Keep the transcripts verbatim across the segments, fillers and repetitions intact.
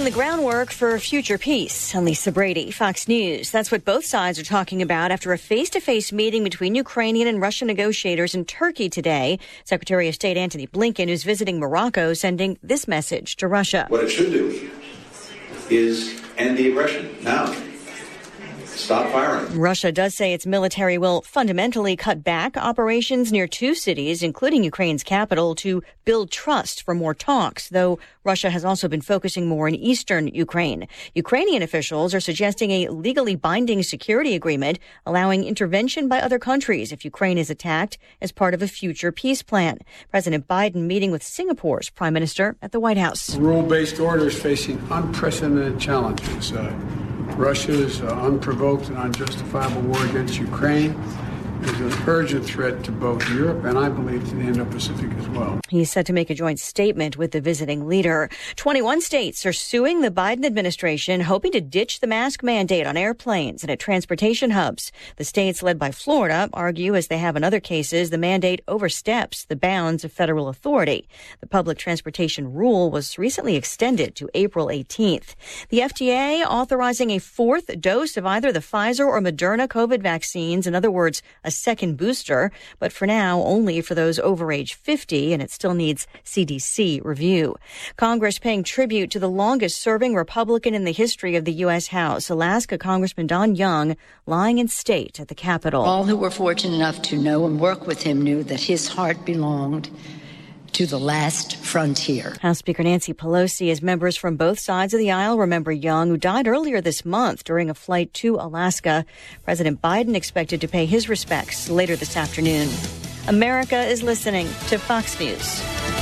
the groundwork for future peace. I'm Lisa Brady, Fox News. That's what both sides are talking about after a face-to-face meeting between Ukrainian and Russian negotiators in Turkey today. Secretary of State Antony Blinken, who's visiting Morocco, sending this message to Russia. What it should do is end the aggression now. Stop firing. Russia does say its military will fundamentally cut back operations near two cities, including Ukraine's capital, to build trust for more talks, though Russia has also been focusing more in eastern Ukraine. Ukrainian officials are suggesting a legally binding security agreement allowing intervention by other countries if Ukraine is attacked as part of a future peace plan. President Biden meeting with Singapore's prime minister at the White House. Rule-based order is facing unprecedented challenges. Uh, Russia's uh, unprovoked and unjustifiable war against Ukraine is an urgent threat to both Europe and, I believe, to the Indo-Pacific as well. He's set to make a joint statement with the visiting leader. twenty-one states are suing the Biden administration, hoping to ditch the mask mandate on airplanes and at transportation hubs. The states, led by Florida, argue, as they have in other cases, the mandate oversteps the bounds of federal authority. The public transportation rule was recently extended to April eighteenth. The F D A authorizing a fourth dose of either the Pfizer or Moderna COVID vaccines, in other words, a second booster, but for now only for those over age fifty, and it still needs C D C review. Congress paying tribute to the longest-serving Republican in the history of the U S House, Alaska Congressman Don Young, lying in state at the Capitol. All who were fortunate enough to know and work with him knew that his heart belonged to the last frontier. House Speaker Nancy Pelosi, as members from both sides of the aisle remember Young, who died earlier this month during a flight to Alaska. President Biden expected to pay his respects later this afternoon. America is listening to Fox News.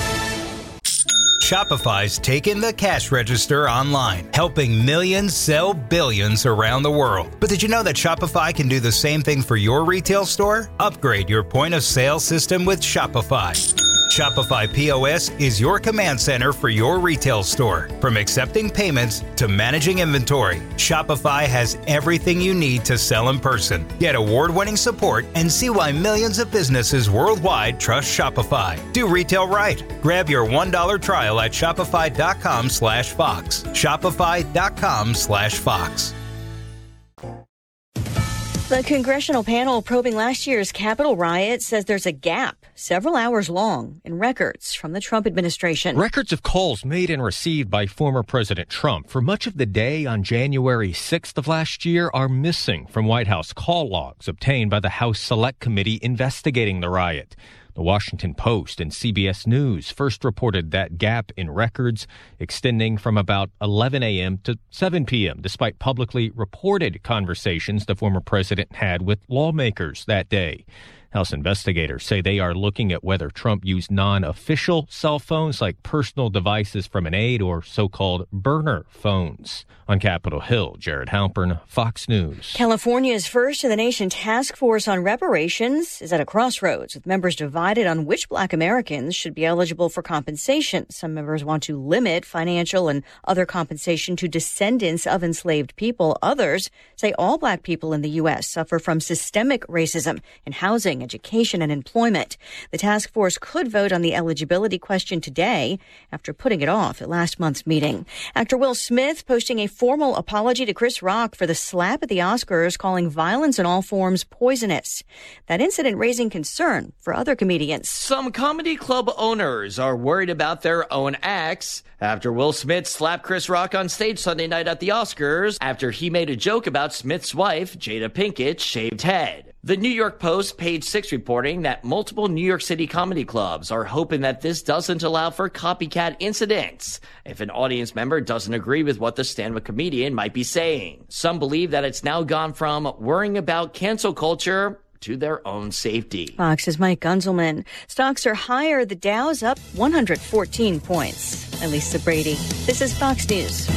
Shopify's taken the cash register online, helping millions sell billions around the world. But did you know that Shopify can do the same thing for your retail store? Upgrade your point of sale system with Shopify. Shopify P O S is your command center for your retail store. From accepting payments to managing inventory, Shopify has everything you need to sell in person. Get award-winning support and see why millions of businesses worldwide trust Shopify. Do retail right. Grab your one dollar trial at shopify.com slash Fox. Shopify.com slash Fox. The congressional panel probing last year's Capitol riot says there's a gap several hours long in records from the Trump administration. Records of calls made and received by former President Trump for much of the day on January sixth of last year are missing from White House call logs obtained by the House Select Committee investigating the riot. The Washington Post and C B S News first reported that gap in records extending from about eleven a.m. to seven p.m., despite publicly reported conversations the former president had with lawmakers that day. House investigators say they are looking at whether Trump used non-official cell phones like personal devices from an aide or so-called burner phones. On Capitol Hill, Jared Halpern, Fox News. California's first in the nation task force on reparations is at a crossroads, with members divided on which Black Americans should be eligible for compensation. Some members want to limit financial and other compensation to descendants of enslaved people. Others say all Black people in the U S suffer from systemic racism in housing, education, and employment. The task force could vote on the eligibility question today after putting it off at last month's meeting. Actor Will Smith posting a formal apology to Chris Rock for the slap at the Oscars, calling violence in all forms poisonous. That incident raising concern for other comedians. Some comedy club owners are worried about their own acts after Will Smith slapped Chris Rock on stage Sunday night at the Oscars after he made a joke about Smith's wife, Jada Pinkett's shaved head. The New York Post, page six, reporting that multiple New York City comedy clubs are hoping that this doesn't allow for copycat incidents if an audience member doesn't agree with what the stand-up comedian might be saying. Some believe that it's now gone from worrying about cancel culture to their own safety. Fox's Mike Gunzelman. Stocks are higher. The Dow's up one hundred fourteen points. I'm Lisa Brady. This is Fox News.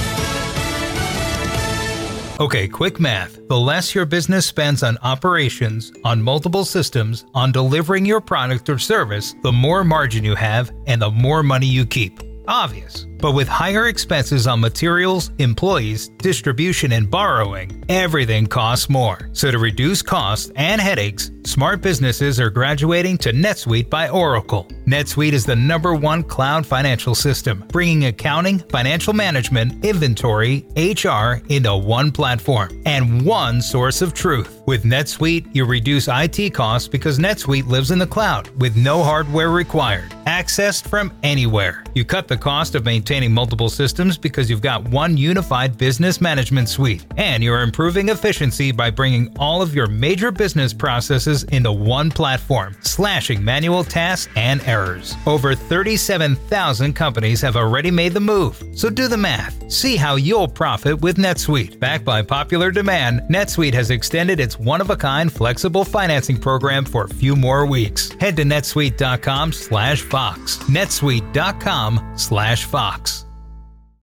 Okay, quick math. The less your business spends on operations, on multiple systems, on delivering your product or service, the more margin you have and the more money you keep. Obvious. But with higher expenses on materials, employees, distribution, and borrowing, everything costs more. So to reduce costs and headaches, smart businesses are graduating to NetSuite by Oracle. NetSuite is the number one cloud financial system, bringing accounting, financial management, inventory, H R into one platform and one source of truth. With NetSuite, you reduce I T costs because NetSuite lives in the cloud with no hardware required, accessed from anywhere. You cut the cost of maintaining multiple systems because you've got one unified business management suite, and you're improving efficiency by bringing all of your major business processes into one platform, slashing manual tasks and errors. Over thirty-seven thousand companies have already made the move, so do the math. See how you'll profit with NetSuite. Backed by popular demand, NetSuite has extended its one-of-a-kind flexible financing program for a few more weeks. Head to netsuite dot com slash Fox. netsuite dot com slash Fox.